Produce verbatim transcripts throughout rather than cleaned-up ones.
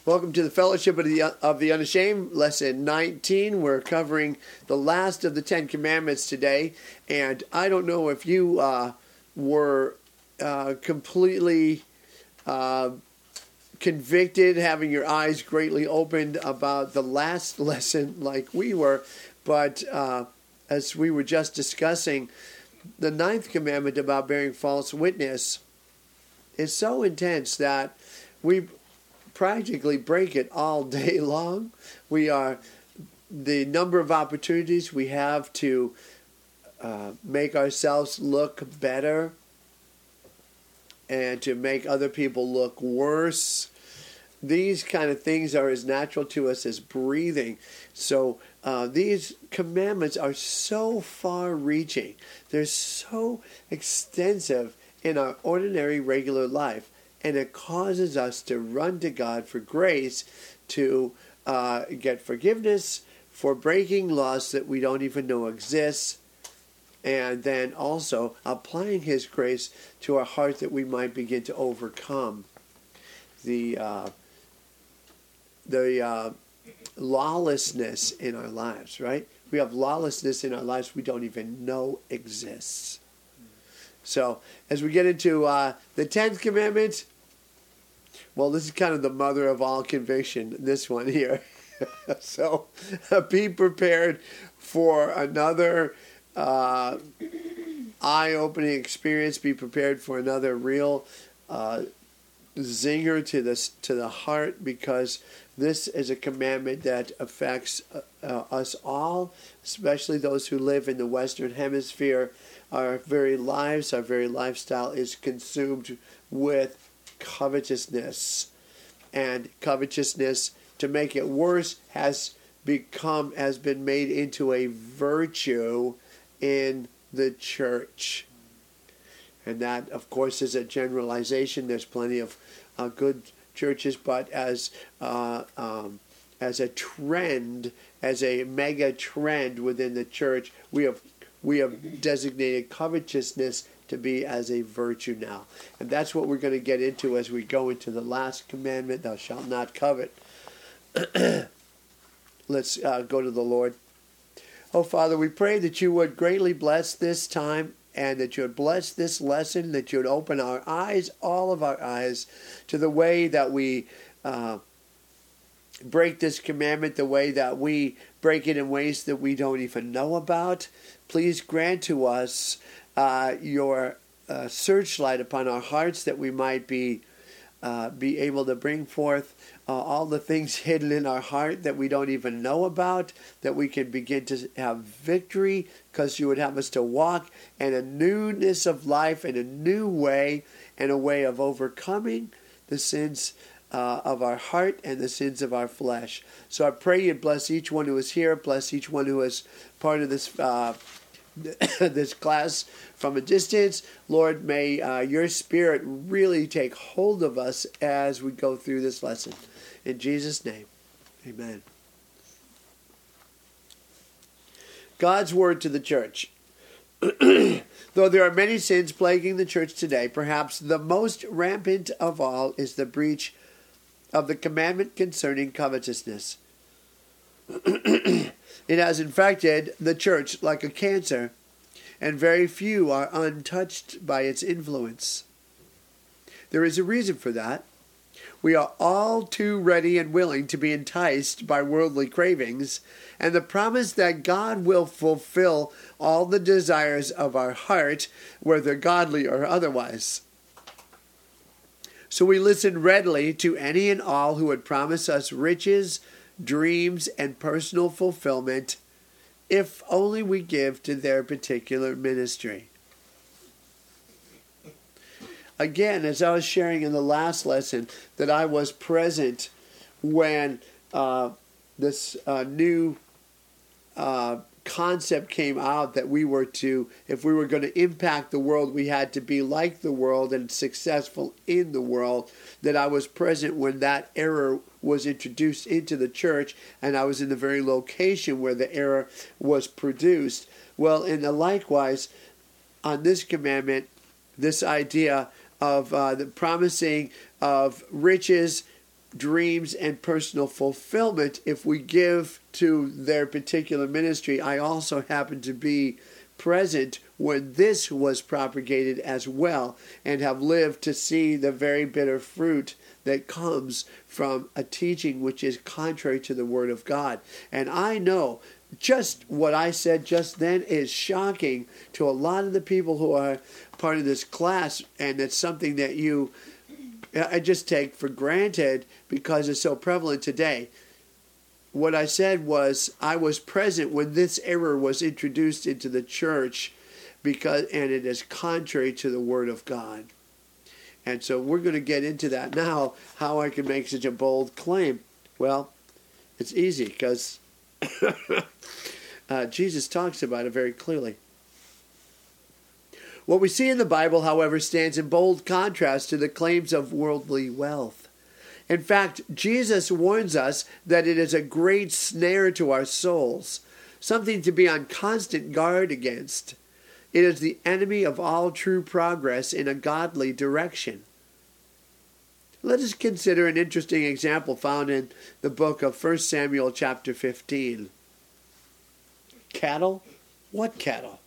Welcome to the Fellowship of the, of the Unashamed, Lesson nineteen. We're covering the last of the Ten Commandments today. And I don't know if you uh, were uh, completely uh, convicted, having your eyes greatly opened about the last lesson like we were. But uh, as we were just discussing, the ninth commandment about bearing false witness is so intense that we practically break it all day long. We are, the number of opportunities we have to uh, make ourselves look better and to make other people look worse. These kind of things are as natural to us as breathing. So uh, these commandments are so far-reaching. They're so extensive in our ordinary, regular life. And it causes us to run to God for grace, to uh, get forgiveness for breaking laws that we don't even know exist, and then also applying His grace to our heart that we might begin to overcome the uh, the uh, lawlessness in our lives. Right? We have lawlessness in our lives we don't even know exists. So, as we get into uh, the tenth commandment, well, this is kind of the mother of all conviction, this one here. So, uh, be prepared for another uh, eye-opening experience. Be prepared for another real uh, zinger to the, to the heart, because this is a commandment that affects uh, uh, us all, especially those who live in the Western Hemisphere. Our very lives, our very lifestyle is consumed with covetousness. And covetousness, to make it worse, has become, has been made into a virtue in the church. And that, of course, is a generalization. There's plenty of uh, good churches, but as uh, um, as a trend, as a mega trend within the church, we have We have designated covetousness to be as a virtue now. And that's what we're going to get into as we go into the last commandment, thou shalt not covet. Let's uh, go to the Lord. Oh, Father, we pray that you would greatly bless this time and that you would bless this lesson, that you would open our eyes, all of our eyes, to the way that we uh, break this commandment, the way that we break it in ways that we don't even know about. Please grant to us uh, your uh, searchlight upon our hearts, that we might be uh, be able to bring forth uh, all the things hidden in our heart that we don't even know about, that we can begin to have victory, because you would have us to walk in a newness of life, in a new way, and a way of overcoming the sins Uh, of our heart and the sins of our flesh. So I pray you bless each one who is here, bless each one who is part of this uh, this class from a distance. Lord, may uh, your Spirit really take hold of us as we go through this lesson. In Jesus' name, amen. God's word to the church. Though there are many sins plaguing the church today, perhaps the most rampant of all is the breach of the commandment concerning covetousness. It has infected the church like a cancer, and very few are untouched by its influence. There is a reason for that. We are all too ready and willing to be enticed by worldly cravings, and the promise that God will fulfill all the desires of our heart, whether godly or otherwise. So we listen readily to any and all who would promise us riches, dreams, and personal fulfillment, if only we give to their particular ministry. Again, as I was sharing in the last lesson, that I was present when uh, this uh, new uh, concept came out that we were to, if we were going to impact the world, we had to be like the world and successful in the world, that I was present when that error was introduced into the church, and I was in the very location where the error was produced. Well, and likewise, on this commandment, this idea of uh, the promising of riches, dreams and personal fulfillment if we give to their particular ministry. I also happen to be present when this was propagated as well, and have lived to see the very bitter fruit that comes from a teaching which is contrary to the Word of God. And I know just what I said just then is shocking to a lot of the people who are part of this class, and it's something that you I just take for granted because it's so prevalent today. What I said was I was present when this error was introduced into the church, because and it is contrary to the Word of God. And so we're going to get into that now, how I can make such a bold claim. Well, it's easy because uh, Jesus talks about it very clearly. What we see in the Bible, however, stands in bold contrast to the claims of worldly wealth. In fact, Jesus warns us that it is a great snare to our souls, something to be on constant guard against. It is the enemy of all true progress in a godly direction. Let us consider an interesting example found in the book of First Samuel chapter fifteen. Cattle? What cattle?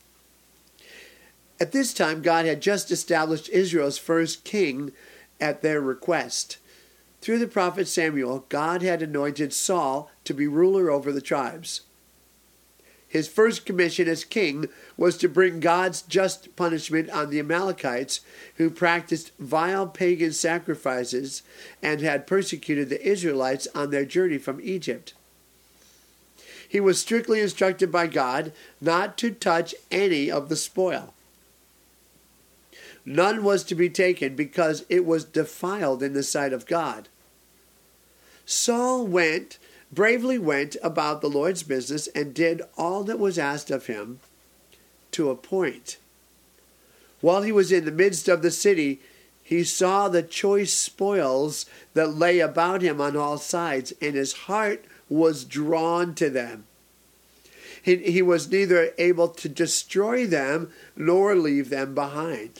At this time, God had just established Israel's first king at their request. Through the prophet Samuel, God had anointed Saul to be ruler over the tribes. His first commission as king was to bring God's just punishment on the Amalekites, who practiced vile pagan sacrifices and had persecuted the Israelites on their journey from Egypt. He was strictly instructed by God not to touch any of the spoil. None was to be taken because it was defiled in the sight of God. Saul went, bravely went about the Lord's business and did all that was asked of him to a point. While he was in the midst of the city, he saw the choice spoils that lay about him on all sides, and his heart was drawn to them. He, he was neither able to destroy them nor leave them behind.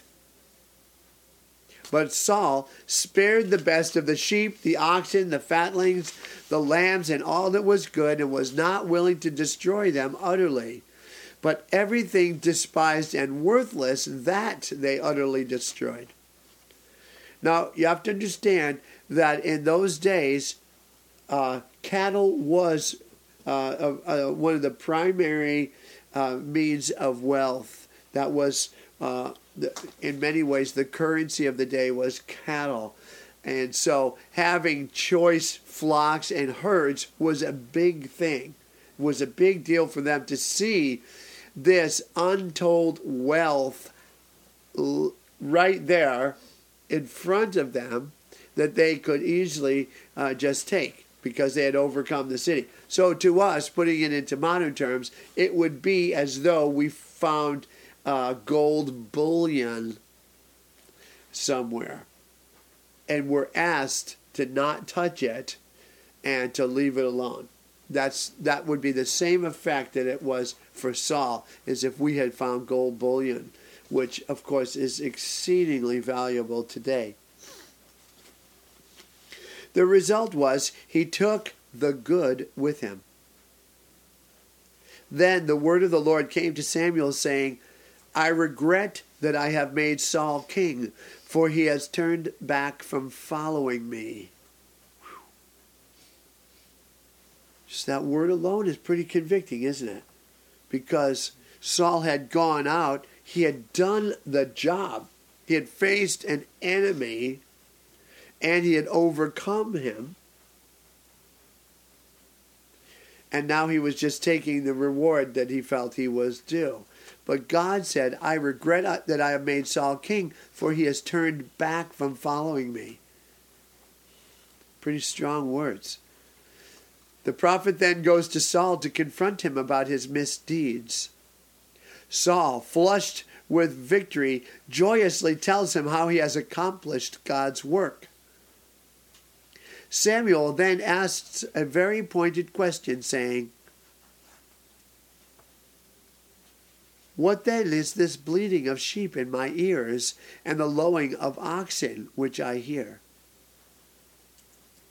But Saul spared the best of the sheep, the oxen, the fatlings, the lambs, and all that was good, and was not willing to destroy them utterly. But everything despised and worthless, that they utterly destroyed. Now, you have to understand that in those days, uh, cattle was uh, uh, one of the primary uh, means of wealth. That was uh, in many ways, the currency of the day was cattle. And so having choice flocks and herds was a big thing, was a big deal for them to see this untold wealth right there in front of them that they could easily uh, just take because they had overcome the city. So to us, putting it into modern terms, it would be as though we found Uh, gold bullion somewhere, and we're asked to not touch it and to leave it alone. That's that would be the same effect that it was for Saul, as if we had found gold bullion, which of course is exceedingly valuable today. The result was he took the good with him. Then the word of the Lord came to Samuel, saying, I regret that I have made Saul king, for he has turned back from following me. Whew. Just that word alone is pretty convicting, isn't it? Because Saul had gone out, he had done the job. He had faced an enemy, and he had overcome him. And now he was just taking the reward that he felt he was due. But God said, I regret that I have made Saul king, for he has turned back from following me. Pretty strong words. The prophet then goes to Saul to confront him about his misdeeds. Saul, flushed with victory, joyously tells him how he has accomplished God's work. Samuel then asks a very pointed question, saying, What then is this bleating of sheep in my ears and the lowing of oxen which I hear?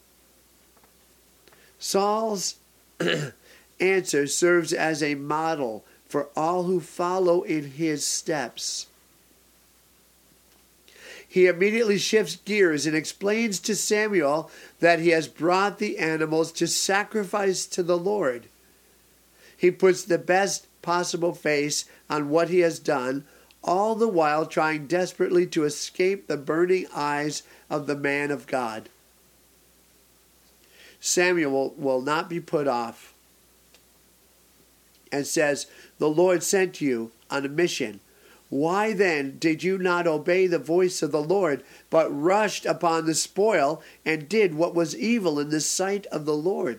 Saul's answer serves as a model for all who follow in his steps. He immediately shifts gears and explains to Samuel that he has brought the animals to sacrifice to the Lord. He puts the best possible face on what he has done, all the while trying desperately to escape the burning eyes of the man of God. Samuel will not be put off and says, "The Lord sent you on a mission. Why then did you not obey the voice of the Lord, but rushed upon the spoil and did what was evil in the sight of the Lord?"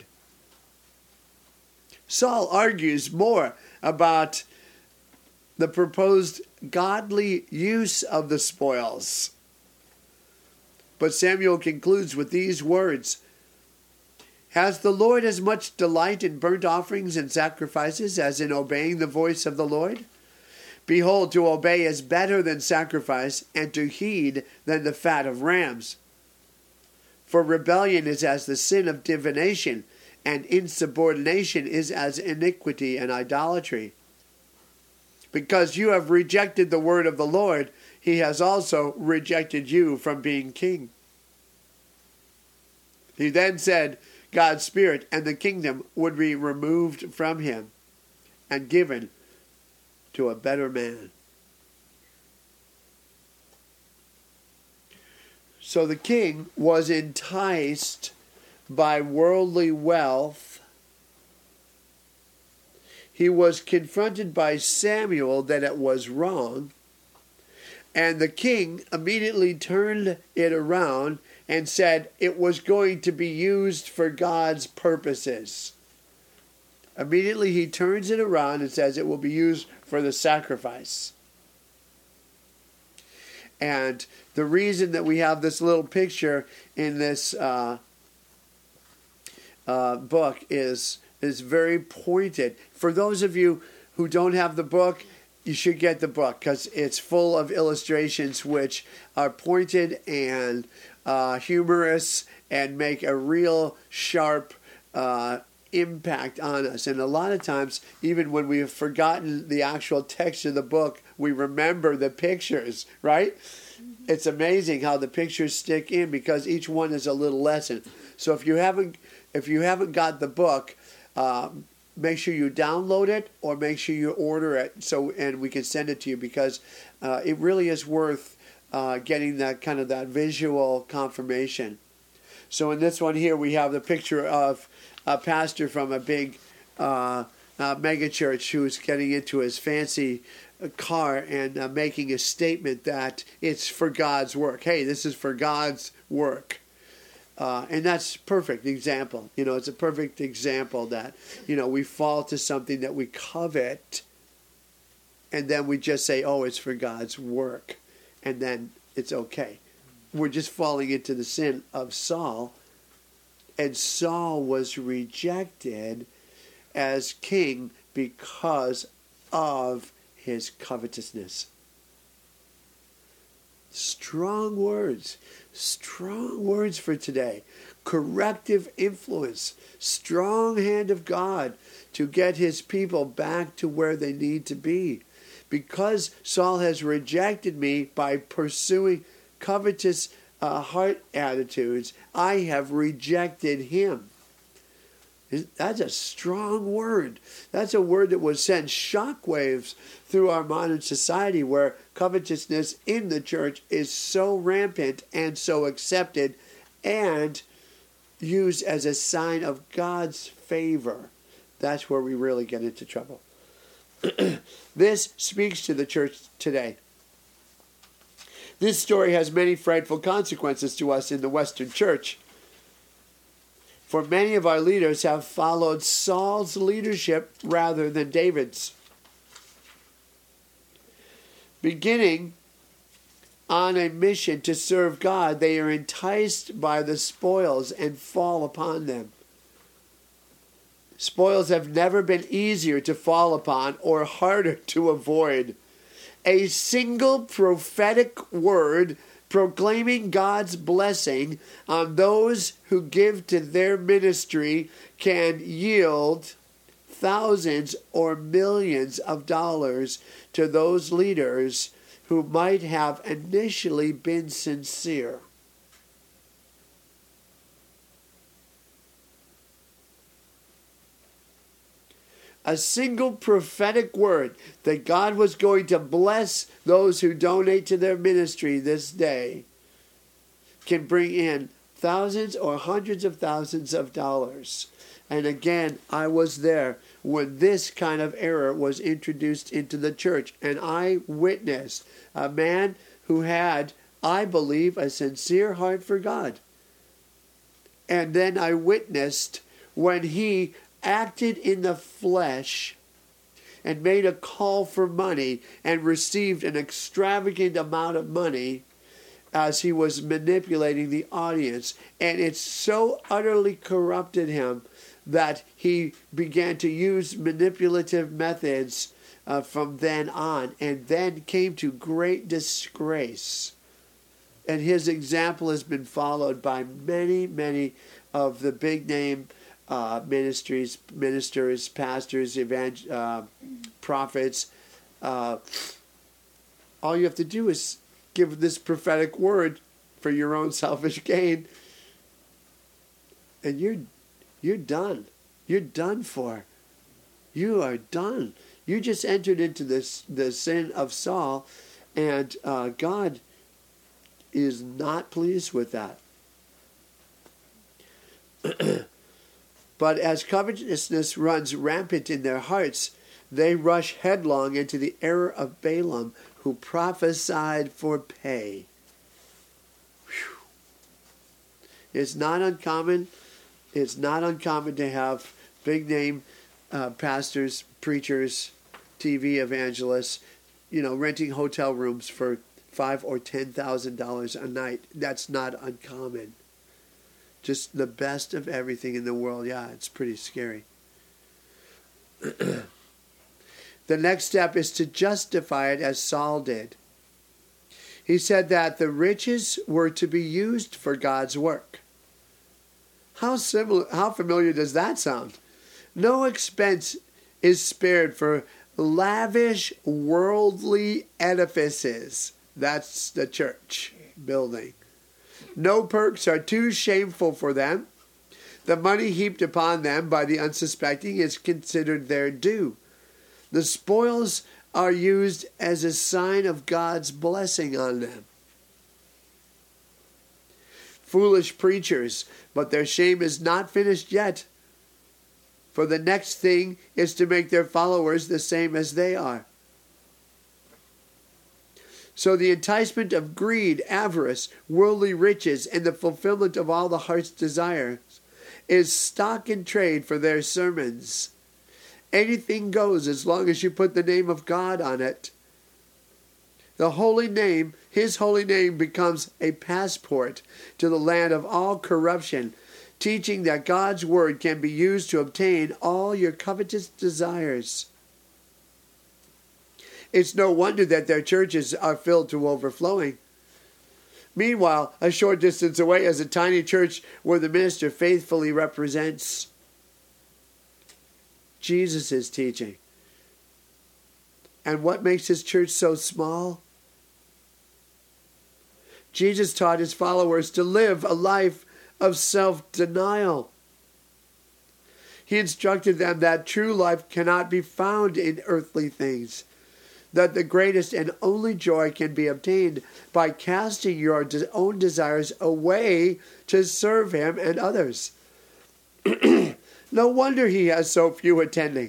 Saul argues more about the proposed godly use of the spoils. But Samuel concludes with these words, "Has the Lord as much delight in burnt offerings and sacrifices as in obeying the voice of the Lord? Behold, to obey is better than sacrifice, and to heed than the fat of rams. For rebellion is as the sin of divination, and insubordination is as iniquity and idolatry. Because you have rejected the word of the Lord, he has also rejected you from being king." He then said God's Spirit and the kingdom would be removed from him and given to a better man. So the king was enticed by worldly wealth. He was confronted by Samuel that it was wrong, and the king immediately turned it around and said it was going to be used for God's purposes. Immediately he turns it around and says it will be used for the sacrifice. And the reason that we have this little picture in this uh, uh, book is, is very pointed. For those of you who don't have the book, you should get the book because it's full of illustrations which are pointed and uh, humorous and make a real sharp uh, impact on us. And a lot of times, even when we have forgotten the actual text of the book, we remember the pictures, right? Mm-hmm. It's amazing how the pictures stick in because each one is a little lesson. So if you haven't, if you haven't got the book, uh, make sure you download it or make sure you order it so and we can send it to you because uh, it really is worth uh, getting that kind of that visual confirmation. So in this one here, we have the picture of a pastor from a big uh, uh, mega church who's getting into his fancy car and uh, making a statement that it's for God's work. Hey, this is for God's work. Uh, and that's a perfect example. You know, it's a perfect example that, you know, we fall to something that we covet and then we just say, oh, it's for God's work. And then it's okay. We're just falling into the sin of Saul. And Saul was rejected as king because of his covetousness. Strong words. Strong words for today. Corrective influence. Strong hand of God to get his people back to where they need to be. Because Saul has rejected me by pursuing covetous uh, heart attitudes, I have rejected him. That's a strong word. That's a word that would send shockwaves through our modern society where covetousness in the church is so rampant and so accepted and used as a sign of God's favor. That's where we really get into trouble. This speaks to the church today. This story has many frightful consequences to us in the Western church. For many of our leaders have followed Saul's leadership rather than David's. Beginning on a mission to serve God, they are enticed by the spoils and fall upon them. Spoils have never been easier to fall upon or harder to avoid. A single prophetic word Proclaiming God's blessing on those who give to their ministry can yield thousands or millions of dollars to those leaders who might have initially been sincere. A single prophetic word that God was going to bless those who donate to their ministry this day can bring in thousands or hundreds of thousands of dollars. And again, I was there when this kind of error was introduced into the church. And I witnessed a man who had, I believe, a sincere heart for God. And then I witnessed when he acted in the flesh and made a call for money and received an extravagant amount of money as he was manipulating the audience. And it so utterly corrupted him that he began to use manipulative methods uh, from then on, and then came to great disgrace. And his example has been followed by many, many of the big name uh, ministries, ministers, pastors, evangel- uh, prophets. Uh, all you have to do is give this prophetic word for your own selfish gain, and you're you're done. You're done for. You are done. You just entered into this the sin of Saul, and uh, God is not pleased with that. But as covetousness runs rampant in their hearts, they rush headlong into the error of Balaam, who prophesied for pay. Whew. It's not uncommon. It's not uncommon to have big name uh, pastors, preachers, T V evangelists, you know, renting hotel rooms for five or ten thousand dollars a night. That's not uncommon. Just the best of everything in the world. Yeah, it's pretty scary. The next step is to justify it as Saul did. He said that the riches were to be used for God's work. How similar, how familiar does that sound? No expense is spared for lavish worldly edifices. That's the church building. No perks are too shameful for them. The money heaped upon them by the unsuspecting is considered their due. The spoils are used as a sign of God's blessing on them. Foolish preachers, but their shame is not finished yet. For the next thing is to make their followers the same as they are. So the enticement of greed, avarice, worldly riches, and the fulfillment of all the heart's desires is stock in trade for their sermons. Anything goes as long as you put the name of God on it. The holy name, his holy name, becomes a passport to the land of all corruption, teaching that God's word can be used to obtain all your covetous desires. It's no wonder that their churches are filled to overflowing. Meanwhile, a short distance away is a tiny church where the minister faithfully represents Jesus' teaching. And what makes his church so small? Jesus taught his followers to live a life of self-denial. He instructed them that true life cannot be found in earthly things, that the greatest and only joy can be obtained by casting your own desires away to serve him and others. No wonder he has so few attending.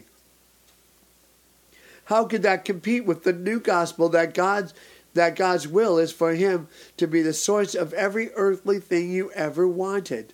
How could that compete with the new gospel that God's, that God's will is for him to be the source of every earthly thing you ever wanted?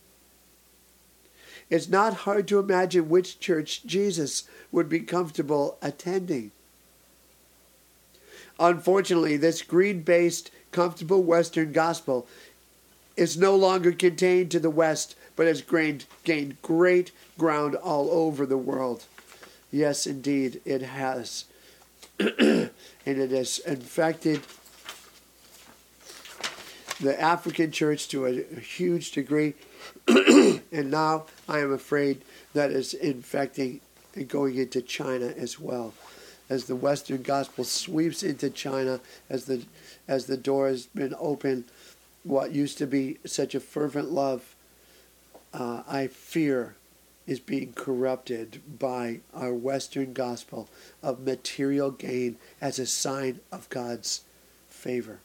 It's not hard to imagine which church Jesus would be comfortable attending. Unfortunately, this greed-based, comfortable Western gospel is no longer contained to the West, but has gained, gained great ground all over the world. Yes, indeed, it has. And it has infected the African church to a, a huge degree. And now I am afraid that it's infecting and going into China as well. As the Western gospel sweeps into China, as the as the door has been opened, what used to be such a fervent love, uh, I fear, is being corrupted by our Western gospel of material gain as a sign of God's favor.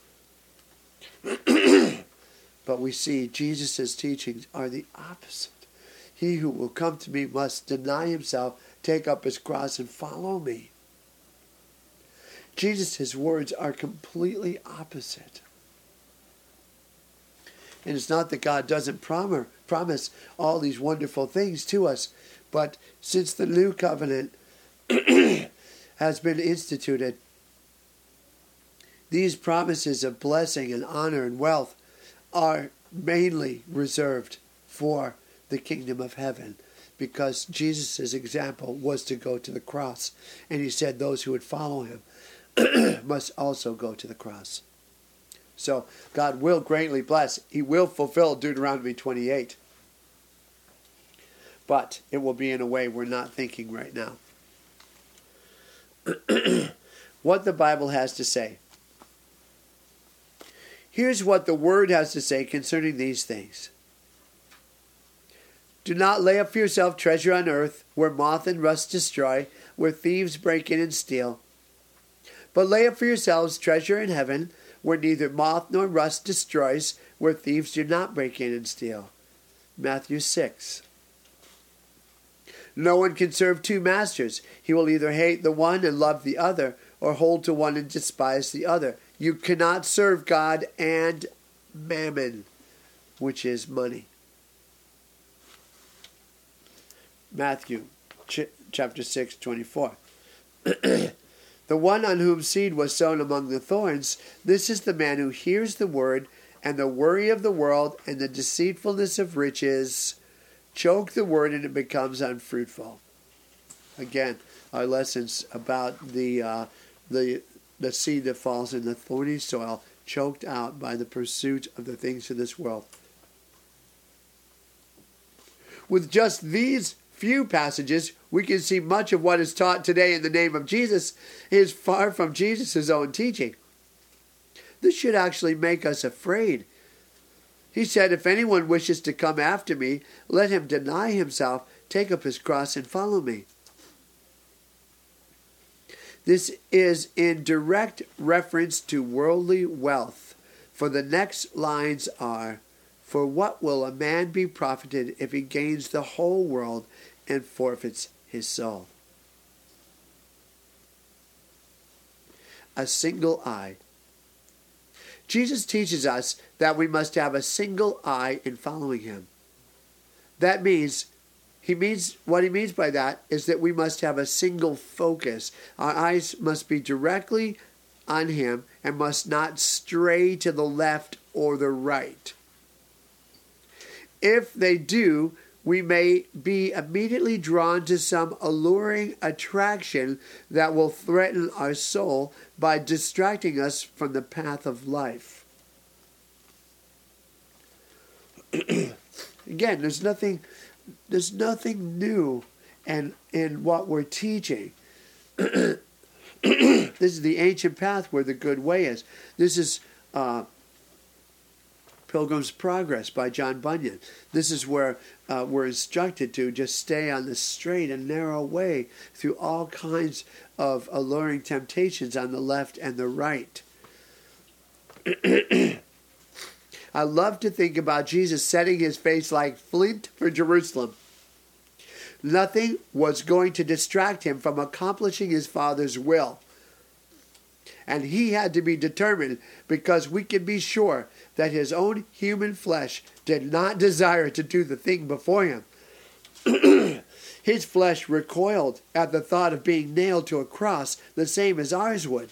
But we see Jesus' teachings are the opposite. He who will come to me must deny himself, take up his cross, and follow me. Jesus' words are completely opposite. And it's not that God doesn't prom- promise all these wonderful things to us, but since the new covenant has been instituted, these promises of blessing and honor and wealth are mainly reserved for the kingdom of heaven, because Jesus' example was to go to the cross. And he said those who would follow him must also go to the cross. So God will greatly bless. He will fulfill Deuteronomy twenty-eight. But it will be in a way we're not thinking right now. What the Bible has to say. Here's what the Word has to say concerning these things. Do not lay up for yourself treasure on earth, where moth and rust destroy, where thieves break in and steal. But lay up for yourselves treasure in heaven, where neither moth nor rust destroys, where thieves do not break in and steal. Matthew six. No one can serve two masters. He will either hate the one and love the other, or hold to one and despise the other. You cannot serve God and mammon, which is money. Matthew ch- chapter six, twenty-four. The one on whom seed was sown among the thorns, this is the man who hears the word, and the worry of the world and the deceitfulness of riches choke the word, and it becomes unfruitful. Again, our lessons about the uh, the the seed that falls in the thorny soil, choked out by the pursuit of the things of this world. With just these few passages, we can see much of what is taught today in the name of Jesus is far from Jesus' own teaching. This should actually make us afraid. He said, if anyone wishes to come after me, let him deny himself, take up his cross, and follow me. This is in direct reference to worldly wealth, for the next lines are, for what will a man be profited if he gains the whole world and forfeits his soul? A single eye. Jesus teaches us that we must have a single eye in following him. That means, he means, what he means by that is that we must have a single focus. Our eyes must be directly on him and must not stray to the left or the right. If they do, we may be immediately drawn to some alluring attraction that will threaten our soul by distracting us from the path of life. Again, there's nothing, there's nothing new in, in what we're teaching. This is the ancient path where the good way is. This is uh, Pilgrim's Progress by John Bunyan. This is where uh, we're instructed to just stay on the straight and narrow way through all kinds of alluring temptations on the left and the right. I love to think about Jesus setting his face like flint for Jerusalem. Nothing was going to distract him from accomplishing his Father's will. And he had to be determined, because we can be sure that his own human flesh did not desire to do the thing before him. His flesh recoiled at the thought of being nailed to a cross, the same as ours would.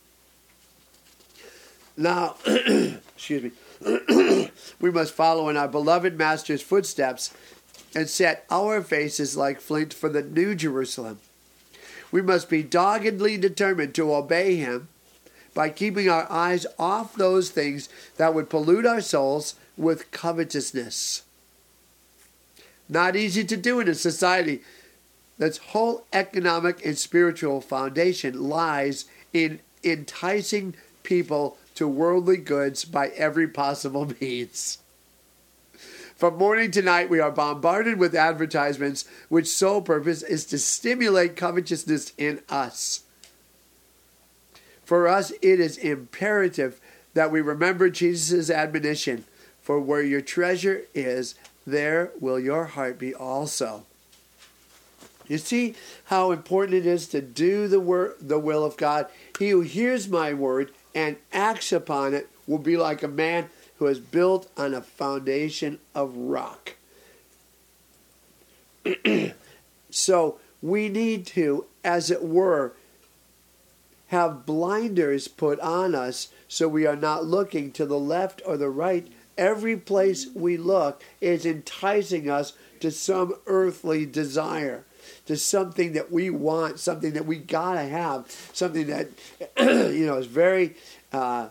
Now, excuse me, we must follow in our beloved Master's footsteps and set our faces like flint for the New Jerusalem. We must be doggedly determined to obey him by keeping our eyes off those things that would pollute our souls with covetousness. Not easy to do in a society that's whole economic and spiritual foundation lies in enticing people to worldly goods by every possible means. From morning to night, we are bombarded with advertisements which sole purpose is to stimulate covetousness in us. For us, it is imperative that we remember Jesus' admonition, for where your treasure is, there will your heart be also. You see how important it is to do the wor- the will of God. He who hears my word and acts upon it will be like a man who is built on a foundation of rock. So we need to, as it were, have blinders put on us so we are not looking to the left or the right. Every place we look is enticing us to some earthly desire, to something that we want, something that we gotta have, something that you know is very uh,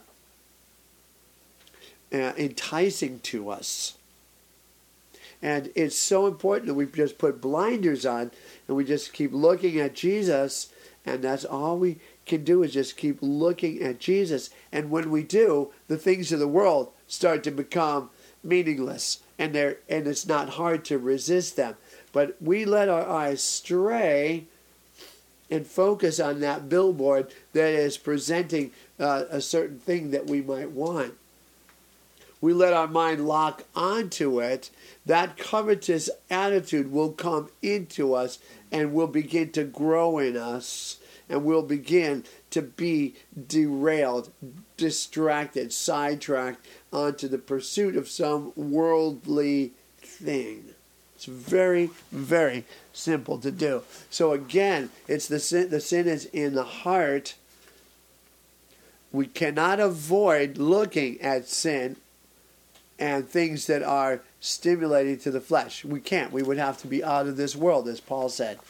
uh, enticing to us. And it's so important that we just put blinders on and we just keep looking at Jesus, and that's all we can do is just keep looking at Jesus. And when we do, the things of the world start to become meaningless, and they're and it's not hard to resist them. But we let our eyes stray and focus on that billboard that is presenting uh, a certain thing that we might want. We let our mind lock onto it. That covetous attitude will come into us and will begin to grow in us, and we'll begin to be derailed, distracted, sidetracked onto the pursuit of some worldly thing. It's very, very simple to do. So again, it's the sin, the sin is in the heart. We cannot avoid looking at sin and things that are stimulating to the flesh. We can't. We would have to be out of this world, as Paul said.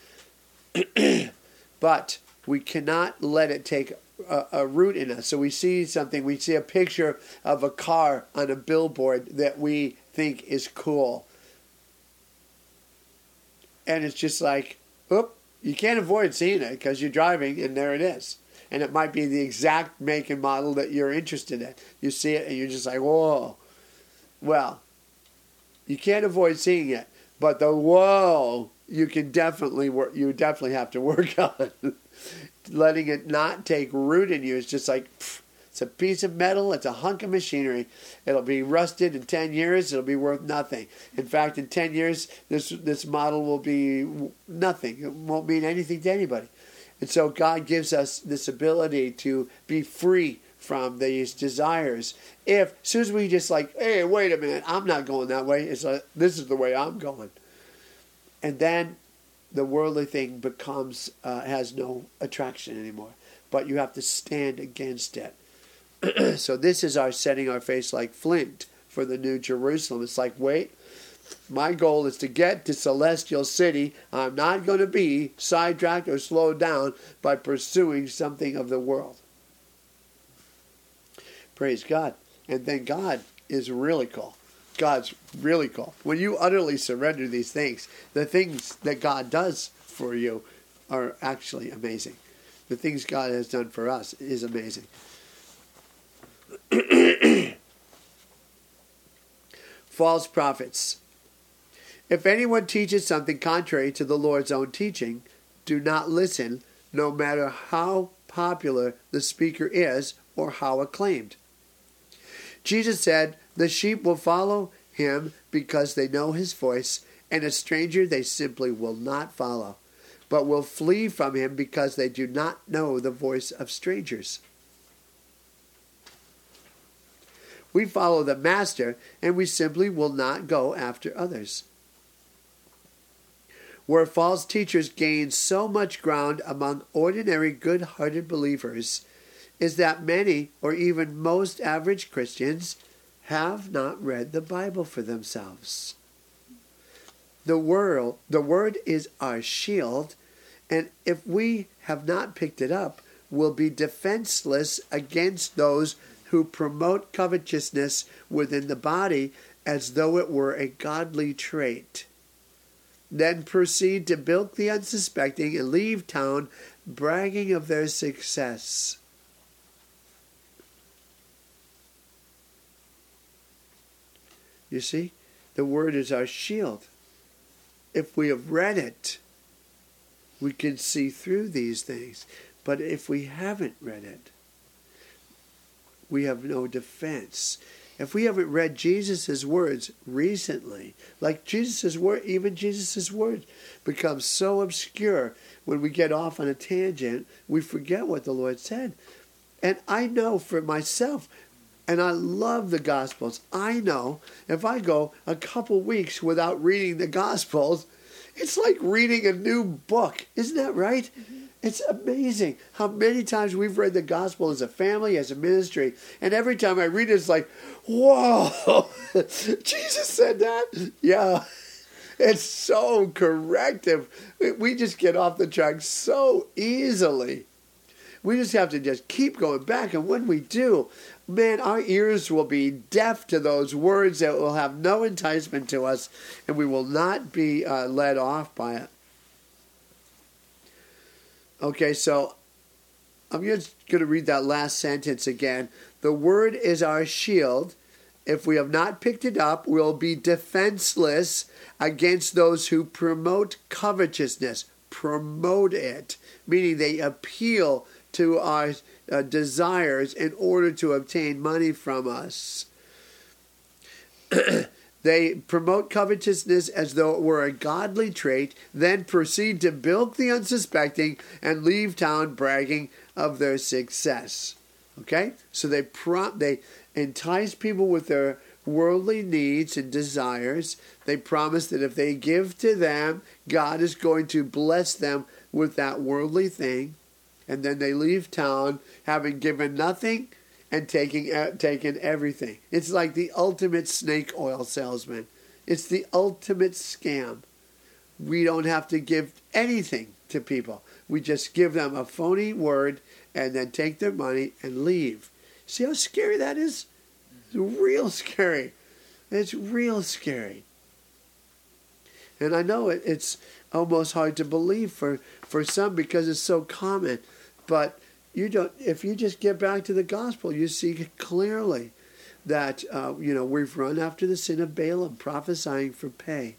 But we cannot let it take a, a root in us. So we see something, we see a picture of a car on a billboard that we think is cool. And it's just like, oop, you can't avoid seeing it because you're driving and there it is. And it might be the exact make and model that you're interested in. You see it and you're just like, whoa. Well, you can't avoid seeing it. But the whoa, you can definitely work, you definitely have to work on. Letting it not take root in you is just like, pff, it's a piece of metal, it's a hunk of machinery. It'll be rusted in ten years, it'll be worth nothing. In fact, in ten years, this this model will be nothing. It won't mean anything to anybody. And so God gives us this ability to be free from these desires. If, as soon as we just like, hey, wait a minute, I'm not going that way. It's like, this is the way I'm going. And then the worldly thing becomes, uh, has no attraction anymore. But you have to stand against it. So this is our setting our face like flint for the New Jerusalem. It's like, wait, my goal is to get to Celestial City. I'm not going to be sidetracked or slowed down by pursuing something of the world. Praise God. And then God is really cool. God's really cool. When you utterly surrender these things, the things that God does for you are actually amazing. The things God has done for us is amazing. False prophets. If anyone teaches something contrary to the Lord's own teaching, do not listen, no matter how popular the speaker is or how acclaimed. Jesus said, the sheep will follow him because they know his voice, and a stranger they simply will not follow, but will flee from him because they do not know the voice of strangers. We follow the master, and we simply will not go after others. Where false teachers gain so much ground among ordinary good-hearted believers is that many, or even most average Christians, have not read the Bible for themselves. The word, the word is our shield, and if we have not picked it up, will be defenseless against those who promote covetousness within the body as though it were a godly trait. Then proceed to bilk the unsuspecting and leave town bragging of their success. You see, the word is our shield. If we have read it, we can see through these things. But if we haven't read it, we have no defense. If we haven't read Jesus' words recently, like Jesus' word, even Jesus' words become so obscure when we get off on a tangent, we forget what the Lord said. And I know for myself, and I love the Gospels, I know if I go a couple weeks without reading the Gospels, it's like reading a new book. Isn't that right? Mm-hmm. It's amazing how many times we've read the Gospel as a family, as a ministry, and every time I read it, it's like, whoa, Jesus said that? Yeah, it's so corrective. We just get off the track so easily. We just have to just keep going back, and when we do, man, our ears will be deaf to those words that will have no enticement to us, and we will not be uh, led off by it. Okay, so I'm just going to read that last sentence again. The word is our shield. If we have not picked it up, we'll be defenseless against those who promote covetousness. Promote it, meaning they appeal to our uh, desires in order to obtain money from us. They promote covetousness as though it were a godly trait, then proceed to bilk the unsuspecting and leave town bragging of their success. Okay? So they prompt, they entice people with their worldly needs and desires. They promise that if they give to them, God is going to bless them with that worldly thing. And then they leave town having given nothing and taking uh, taken everything. It's like the ultimate snake oil salesman. It's the ultimate scam. We don't have to give anything to people. We just give them a phony word and then take their money and leave. See how scary that is? It's real scary. It's real scary. And I know it, it's almost hard to believe for, for some because it's so common. But you don't. If you just get back to the gospel, you see clearly that uh, you know we've run after the sin of Balaam, prophesying for pay.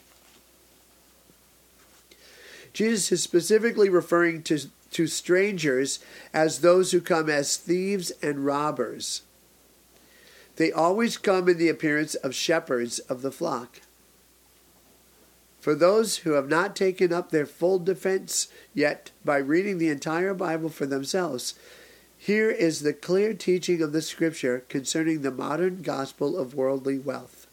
Jesus is specifically referring to to strangers as those who come as thieves and robbers. They always come in the appearance of shepherds of the flock. For those who have not taken up their full defense yet by reading the entire Bible for themselves, here is the clear teaching of the Scripture concerning the modern gospel of worldly wealth.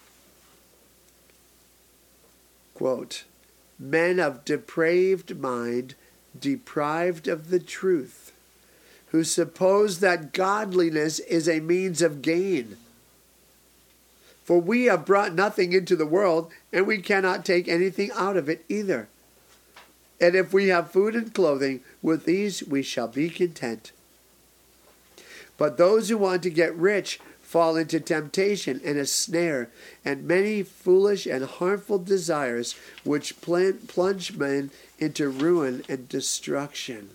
Quote, men of depraved mind, deprived of the truth, who suppose that godliness is a means of gain. For we have brought nothing into the world, and we cannot take anything out of it either. And if we have food and clothing, with these we shall be content. But those who want to get rich fall into temptation and a snare, and many foolish and harmful desires, which plunge men into ruin and destruction.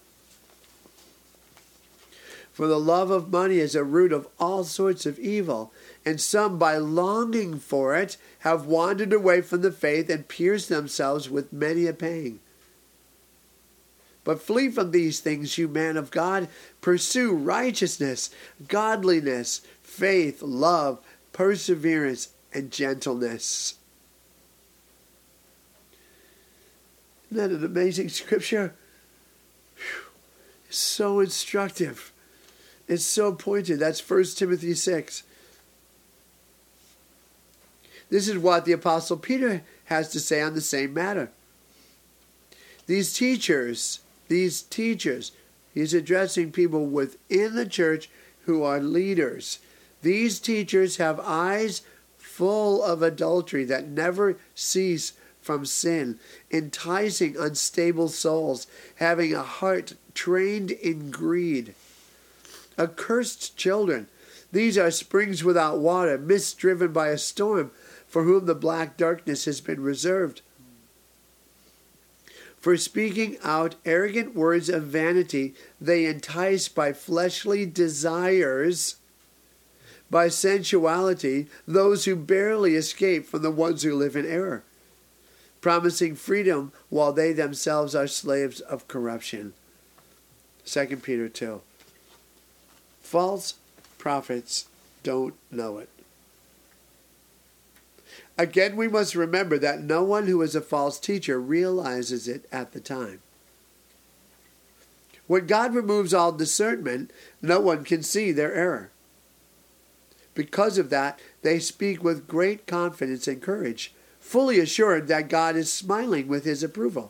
For the love of money is a root of all sorts of evil, and some, by longing for it, have wandered away from the faith and pierced themselves with many a pang. But flee from these things, you man of God. Pursue righteousness, godliness, faith, love, perseverance, and gentleness. Isn't that an amazing scripture? Whew. It's so instructive. It's so pointed. That's First Timothy six. This is what the Apostle Peter has to say on the same matter. These teachers, these teachers, he's addressing people within the church who are leaders. These teachers have eyes full of adultery that never cease from sin, enticing unstable souls, having a heart trained in greed. Accursed children, these are springs without water, mists driven by a storm, for whom the black darkness has been reserved. For speaking out arrogant words of vanity, they entice by fleshly desires, by sensuality, those who barely escape from the ones who live in error, promising freedom while they themselves are slaves of corruption. Second Peter two. False prophets don't know it. Again, we must remember that no one who is a false teacher realizes it at the time. When God removes all discernment, no one can see their error. Because of that, they speak with great confidence and courage, fully assured that God is smiling with his approval.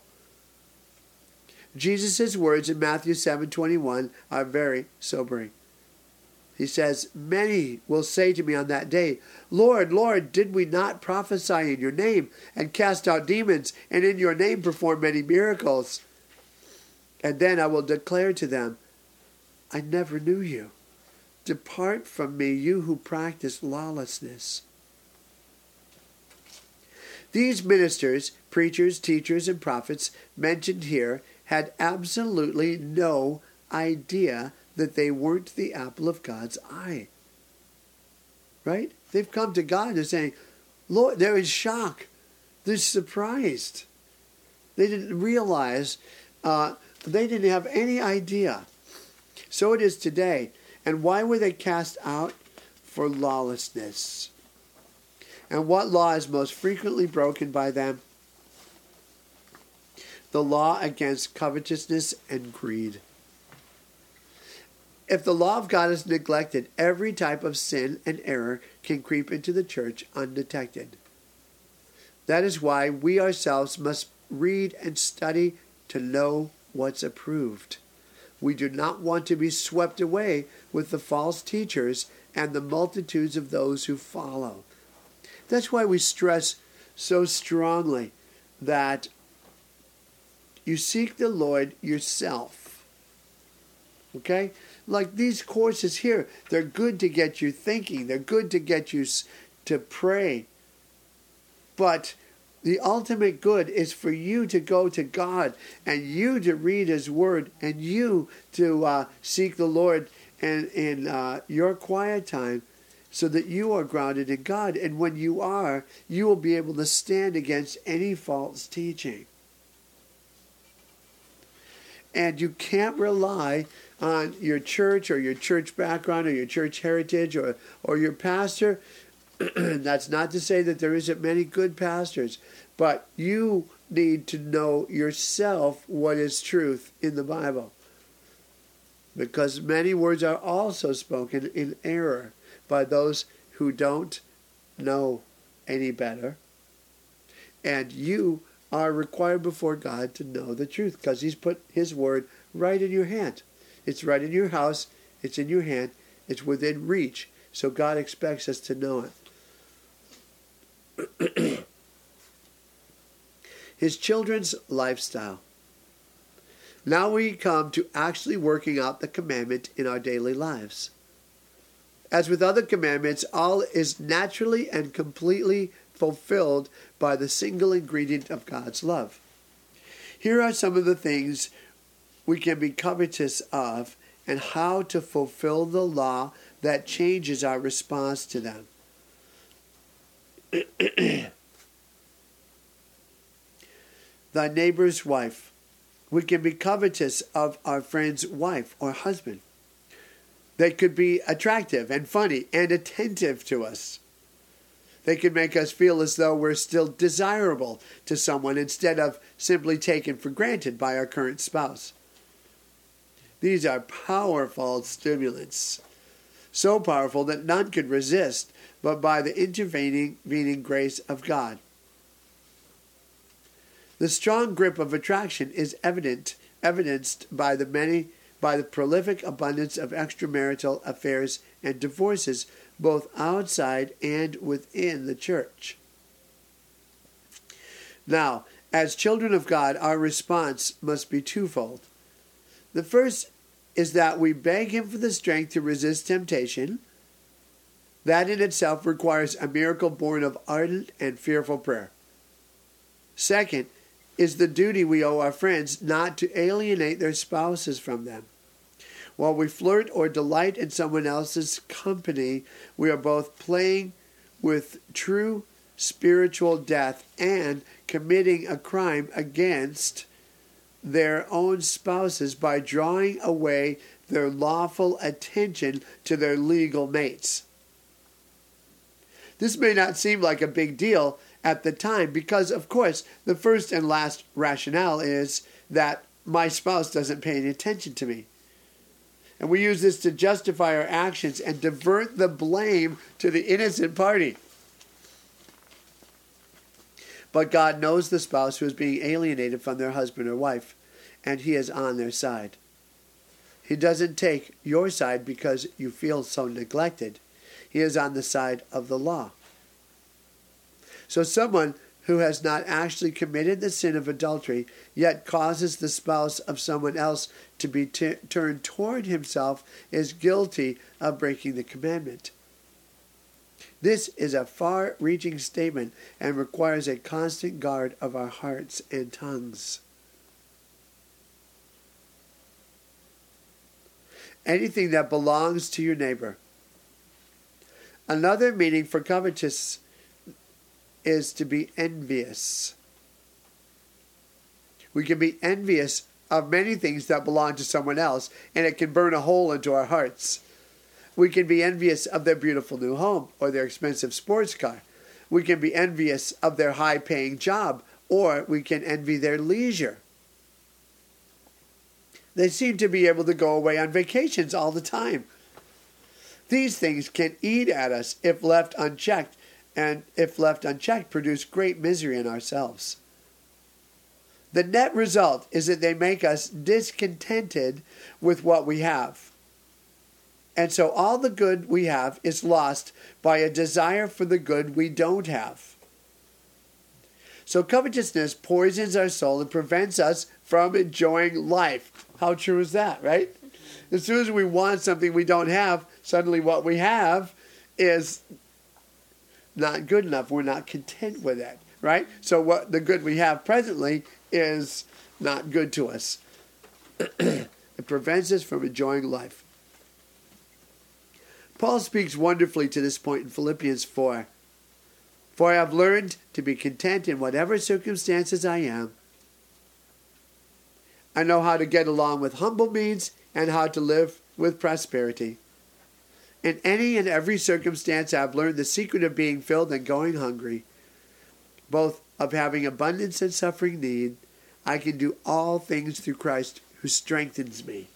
Jesus' words in Matthew seven twenty-one are very sobering. He says, "Many will say to me on that day, 'Lord, Lord, did we not prophesy in your name and cast out demons and in your name perform many miracles?' And then I will declare to them, 'I never knew you. Depart from me, you who practice lawlessness.'" These ministers, preachers, teachers, and prophets mentioned here had absolutely no idea that they weren't the apple of God's eye. Right? They've come to God and they're saying, Lord, they're in shock. They're surprised. They didn't realize, uh, they didn't have any idea. So it is today. And why were they cast out? For lawlessness. And what law is most frequently broken by them? The law against covetousness and greed. If the law of God is neglected, every type of sin and error can creep into the church undetected. That is why we ourselves must read and study to know what's approved. We do not want to be swept away with the false teachers and the multitudes of those who follow. That's why we stress so strongly that you seek the Lord yourself. Okay? Like these courses here, they're good to get you thinking. They're good to get you to pray. But the ultimate good is for you to go to God and you to read his word and you to uh, seek the Lord in, in uh, your quiet time so that you are grounded in God. And when you are, you will be able to stand against any false teaching. And you can't rely on your church or your church background or your church heritage or, or your pastor. That's not to say that there isn't many good pastors, but you need to know yourself what is truth in the Bible. Because many words are also spoken in error by those who don't know any better. And you are required before God to know the truth because he's put his word right in your hand. It's right in your house. It's in your hand. It's within reach. So God expects us to know it. His children's lifestyle. Now we come to actually working out the commandment in our daily lives. As with other commandments, all is naturally and completely fulfilled by the single ingredient of God's love. Here are some of the things we can be covetous of and how to fulfill the law that changes our response to them. Thy neighbor's wife. We can be covetous of our friend's wife or husband. They could be attractive and funny and attentive to us. They can make us feel as though we're still desirable to someone instead of simply taken for granted by our current spouse. These are powerful stimulants, so powerful that none could resist but by the intervening intervening grace of God. The strong grip of attraction is evident, evidenced by the many, by the prolific abundance of extramarital affairs and divorces, both outside and within the church. Now, as children of God, our response must be twofold. The first is that we beg Him for the strength to resist temptation. That in itself requires a miracle born of ardent and fearful prayer. Second is the duty we owe our friends not to alienate their spouses from them. While we flirt or delight in someone else's company, we are both playing with true spiritual death and committing a crime against their own spouses by drawing away their lawful attention to their legal mates. This may not seem like a big deal at the time because, of course, the first and last rationale is that my spouse doesn't pay any attention to me. And we use this to justify our actions and divert the blame to the innocent party. But God knows the spouse who is being alienated from their husband or wife, and He is on their side. He doesn't take your side because you feel so neglected. He is on the side of the law. So someone who has not actually committed the sin of adultery, yet causes the spouse of someone else to be t- turned toward himself, is guilty of breaking the commandment. This is a far-reaching statement and requires a constant guard of our hearts and tongues. Anything that belongs to your neighbor. Another meaning for covetous is to be envious. We can be envious of many things that belong to someone else, and it can burn a hole into our hearts. We can be envious of their beautiful new home or their expensive sports car. We can be envious of their high-paying job, or we can envy their leisure. They seem to be able to go away on vacations all the time. These things can eat at us if left unchecked, and if left unchecked, produce great misery in ourselves. The net result is that they make us discontented with what we have. And so all the good we have is lost by a desire for the good we don't have. So covetousness poisons our soul and prevents us from enjoying life. How true is that, right? As soon as we want something we don't have, suddenly what we have is not good enough. We're not content with it, right? So what the good we have presently is not good to us. It prevents us from enjoying life. Paul speaks wonderfully to this point in Philippians four. For I have learned to be content in whatever circumstances I am. I know how to get along with humble means and how to live with prosperity. In any and every circumstance, I have learned the secret of being filled and going hungry, both of having abundance and suffering need. I can do all things through Christ who strengthens me.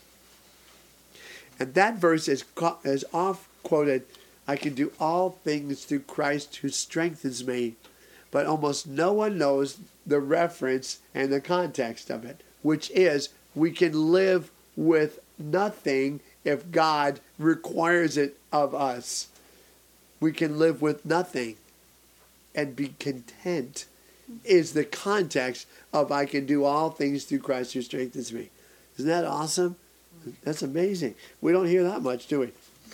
And that verse is, is oft quoted, I can do all things through Christ who strengthens me. But almost no one knows the reference and the context of it, which is we can live with nothing if God requires it of us. We can live with nothing and be content is the context of I can do all things through Christ who strengthens me. Isn't that awesome? That's amazing. We don't hear that much, do we?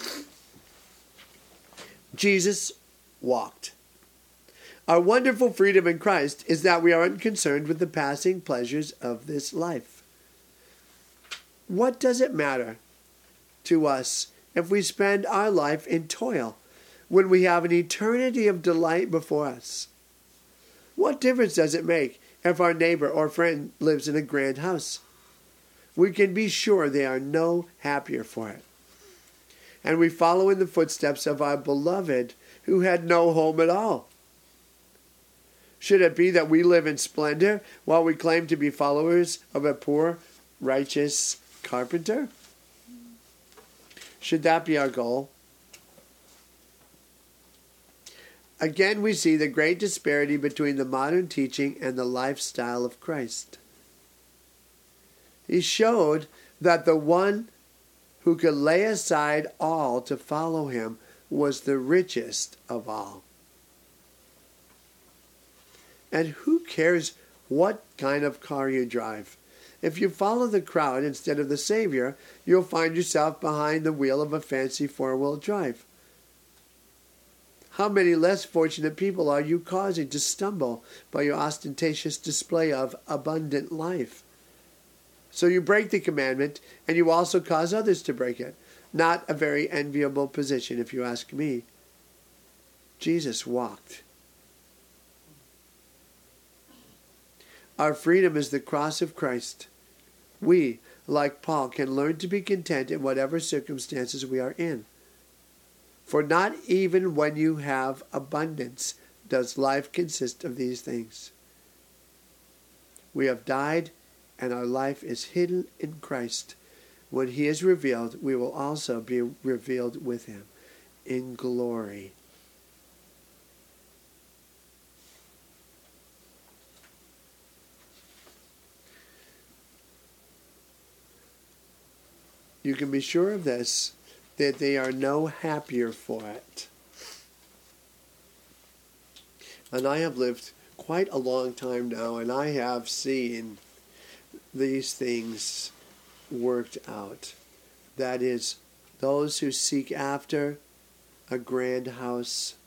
Jesus walked. Our wonderful freedom in Christ is that we are unconcerned with the passing pleasures of this life. What does it matter to us if we spend our life in toil when we have an eternity of delight before us? What difference does it make if our neighbor or friend lives in a grand house? We can be sure they are no happier for it. And we follow in the footsteps of our beloved who had no home at all. Should it be that we live in splendor while we claim to be followers of a poor, righteous carpenter? Should that be our goal? Again, we see the great disparity between the modern teaching and the lifestyle of Christ. He showed that the one who could lay aside all to follow him was the richest of all. And who cares what kind of car you drive? If you follow the crowd instead of the Savior, you'll find yourself behind the wheel of a fancy four-wheel drive. How many less fortunate people are you causing to stumble by your ostentatious display of abundant life? So you break the commandment, and you also cause others to break it. Not a very enviable position, if you ask me. Jesus walked. Our freedom is the cross of Christ. We, like Paul, can learn to be content in whatever circumstances we are in. For not even when you have abundance does life consist of these things. We have died, and our life is hidden in Christ. When he is revealed, we will also be revealed with him in glory. You can be sure of this, that they are no happier for it. And I have lived quite a long time now, and I have seen these things worked out. That is, those who seek after a grand house,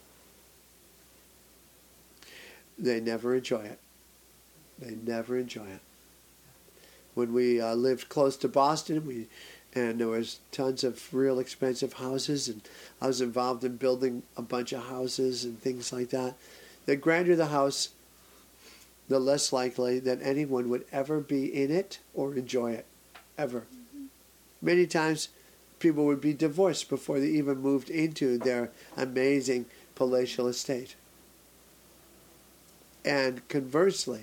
they never enjoy it. They never enjoy it. When we uh, lived close to Boston, we and there was tons of real expensive houses, and I was involved in building a bunch of houses and things like that. The grander the house, the less likely that anyone would ever be in it or enjoy it, ever. Mm-hmm. Many times, people would be divorced before they even moved into their amazing palatial estate. And conversely,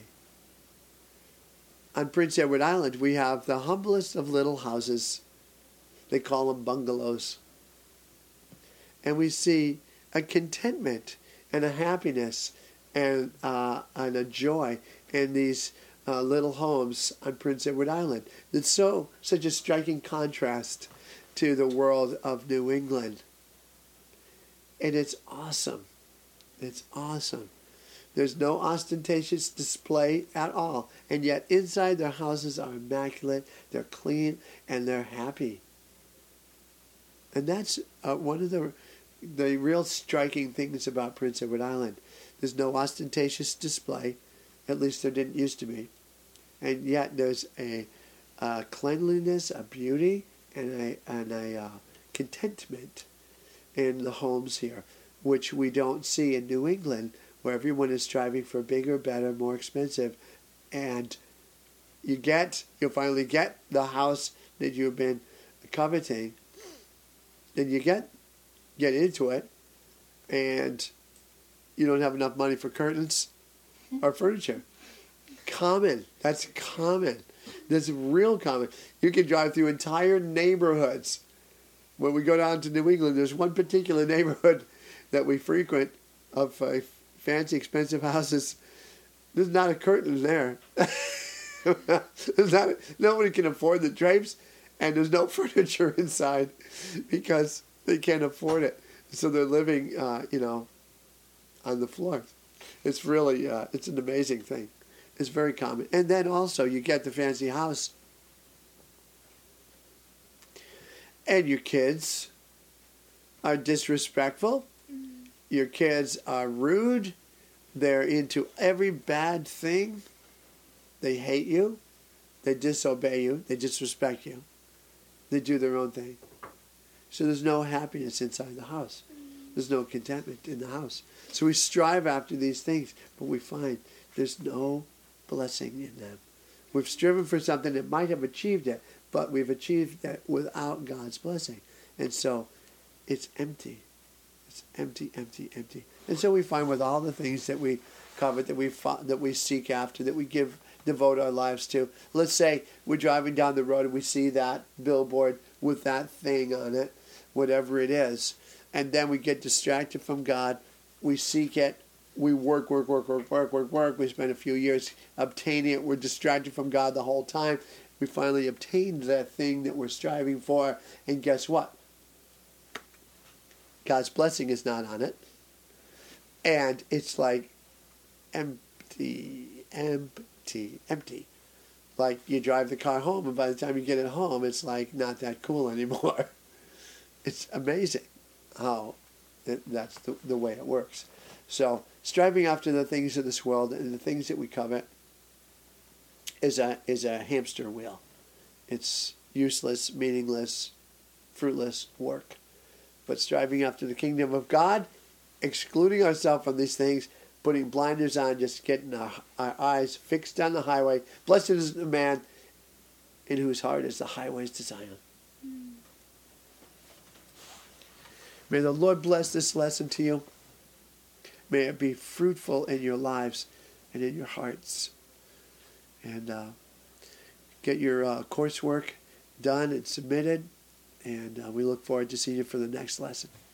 on Prince Edward Island, we have the humblest of little houses. They call them bungalows. And we see a contentment and a happiness and, uh, and a joy in these uh, little homes on Prince Edward Island. It's so such a striking contrast to the world of New England. And it's awesome. It's awesome. There's no ostentatious display at all. And yet inside their houses are immaculate, they're clean, and they're happy. And that's uh, one of the the real striking things about Prince Edward Island. There's no ostentatious display. At least there didn't used to be. And yet there's a, a cleanliness, a beauty, and a, and a uh, contentment in the homes here, which we don't see in New England, where everyone is striving for bigger, better, more expensive, and you get, you'll finally get the house that you've been coveting, then you get get into it, and you don't have enough money for curtains or furniture. Common. That's common. That's real common. You can drive through entire neighborhoods. When we go down to New England, there's one particular neighborhood that we frequent of uh, fancy, expensive houses. There's not a curtain there. there's not, nobody can afford the drapes, and there's no furniture inside because they can't afford it. So they're living, uh, you know, on the floor. It's really, uh, it's an amazing thing. It's very common. And then also you get the fancy house. And your kids are disrespectful. Your kids are rude. They're into every bad thing. They hate you. They disobey you. They disrespect you. They do their own thing. So there's no happiness inside the house. There's no contentment in the house. So we strive after these things, but we find there's no blessing in them. We've striven for something that might have achieved it, but we've achieved it without God's blessing. And so it's empty. It's empty, empty, empty. And so we find with all the things that we covet, that we that we seek after, that we give, devote our lives to. Let's say we're driving down the road and we see that billboard with that thing on it, whatever it is, and then we get distracted from God. We seek it. We work, work, work, work, work, work, work. We spend a few years obtaining it. We're distracted from God the whole time. We finally obtained that thing that we're striving for, and guess what? God's blessing is not on it. And it's like em- empty, empty, empty. Like you drive the car home, and by the time you get it home, it's like not that cool anymore. It's amazing how it, that's the, the way it works. So striving after the things of this world and the things that we covet is a is a hamster wheel. It's useless, meaningless, fruitless work. But striving after the kingdom of God, excluding ourselves from these things, putting blinders on, just getting our, our eyes fixed on the highway. Blessed is the man in whose heart is the highways to Zion. Mm. May the Lord bless this lesson to you. May it be fruitful in your lives and in your hearts. And uh, get your uh, coursework done and submitted. And uh, we look forward to seeing you for the next lesson.